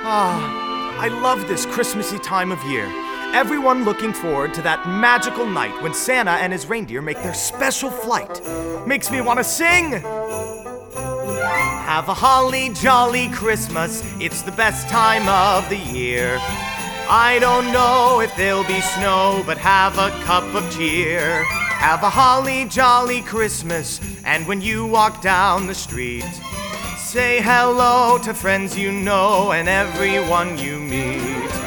I love this Christmassy time of year. Everyone looking forward to that magical night when Santa and his reindeer make their special flight. Makes me want to sing! Have a holly jolly Christmas, it's the best time of the year. I don't know if there'll be snow, but have a cup of cheer. Have a holly jolly Christmas, and when you walk down the street, say hello to friends you know and everyone you meet.